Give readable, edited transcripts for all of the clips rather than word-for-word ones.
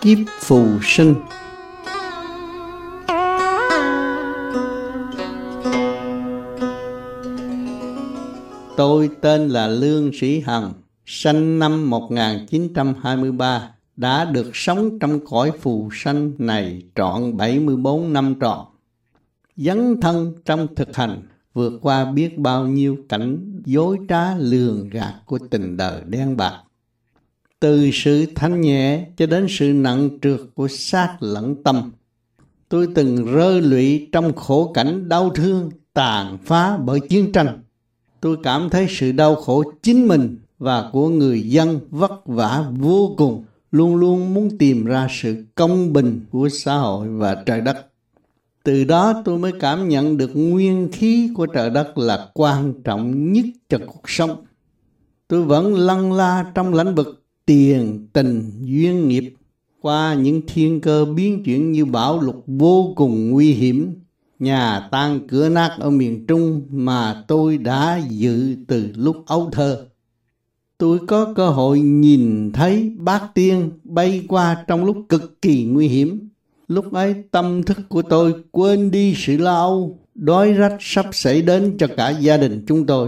kiếp phù sinh. Tôi tên là Lương Sĩ Hằng, sanh năm 1923, đã được sống trong cõi phù sanh này trọn 74 năm trọn. Dấn thân trong thực hành, vượt qua biết bao nhiêu cảnh dối trá lường gạt của tình đời đen bạc. Từ sự thanh nhẹ cho đến sự nặng trược của xác lẫn tâm. Tôi từng rơi lụy trong khổ cảnh đau thương, tàn phá bởi chiến tranh. Tôi cảm thấy sự đau khổ chính mình và của người dân vất vả vô cùng, luôn luôn muốn tìm ra sự công bình của xã hội và trời đất. Từ đó tôi mới cảm nhận được nguyên khí của trời đất là quan trọng nhất cho cuộc sống. Tôi vẫn lăn la trong lĩnh vực tiền, tình, duyên nghiệp, qua những thiên cơ biến chuyển như bão lụt vô cùng nguy hiểm, nhà tan cửa nát ở miền Trung mà tôi đã dự từ lúc ấu thơ. Tôi có cơ hội nhìn thấy bát tiên bay qua trong lúc cực kỳ nguy hiểm. Lúc ấy tâm thức của tôi quên đi sự lo âu, đói rách sắp xảy đến cho cả gia đình chúng tôi.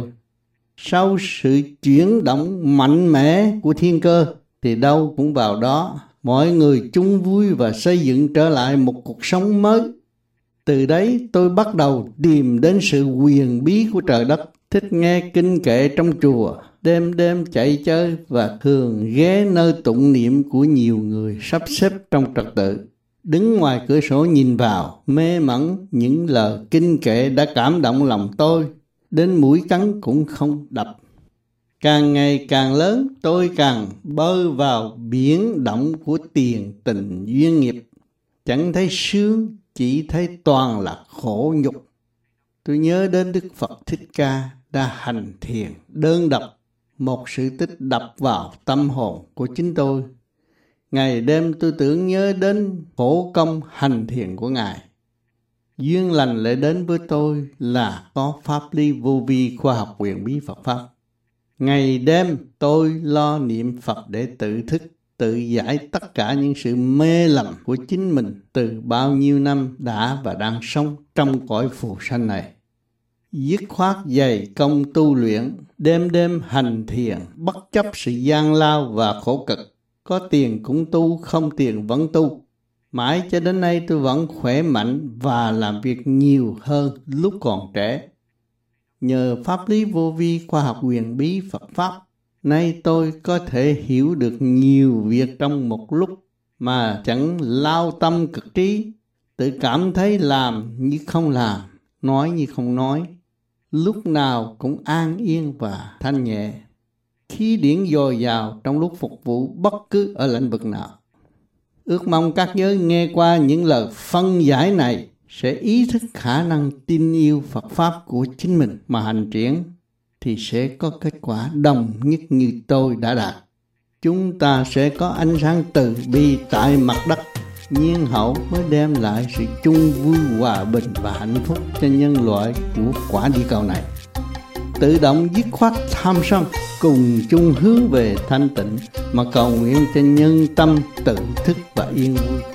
Sau sự chuyển động mạnh mẽ của thiên cơ thì đâu cũng vào đó, mọi người chung vui và xây dựng trở lại một cuộc sống mới. Từ đấy tôi bắt đầu tìm đến sự huyền bí của trời đất, thích nghe kinh kệ trong chùa, đêm đêm chạy chơi và thường ghé nơi tụng niệm của nhiều người sắp xếp trong trật tự. Đứng ngoài cửa sổ nhìn vào, mê mẩn những lời kinh kệ đã cảm động lòng tôi, đến mũi cắn cũng không đập. Càng ngày càng lớn, tôi càng bơi vào biển động của tiền tình duyên nghiệp. Chẳng thấy sướng, chỉ thấy toàn là khổ nhục. Tôi nhớ đến Đức Phật Thích Ca đã hành thiền đơn độc, một sự tích đập vào tâm hồn của chính tôi. Ngày đêm tôi tưởng nhớ đến khổ công hành thiền của Ngài. Duyên lành lại đến với tôi là có pháp lý vô vi khoa học huyền bí Phật Pháp. Ngày đêm tôi lo niệm Phật để tự thức, tự giải tất cả những sự mê lầm của chính mình từ bao nhiêu năm đã và đang sống trong cõi phù sanh này. Dứt khoát dày công tu luyện, đêm đêm hành thiền, bất chấp sự gian lao và khổ cực. Có tiền cũng tu, không tiền vẫn tu. Mãi cho đến nay tôi vẫn khỏe mạnh và làm việc nhiều hơn lúc còn trẻ. Nhờ pháp lý vô vi khoa học huyền bí Phật Pháp, nay tôi có thể hiểu được nhiều việc trong một lúc mà chẳng lao tâm cực trí, tự cảm thấy làm như không làm, nói như không nói, lúc nào cũng an yên và thanh nhẹ. Khí điển dồi dào trong lúc phục vụ bất cứ ở lĩnh vực nào. Ước mong các giới nghe qua những lời phân giải này sẽ ý thức khả năng tin yêu Phật Pháp của chính mình mà hành triển, thì sẽ có kết quả đồng nhất như tôi đã đạt. Chúng ta sẽ có ánh sáng từ bi tại mặt đất, nhiên hậu mới đem lại sự chung vui, hòa bình và hạnh phúc cho nhân loại của quả địa cầu này. Tự động dứt khoát tham sân, cùng chung hướng về thanh tịnh mà cầu nguyện cho nhân tâm tự thức và yên vui.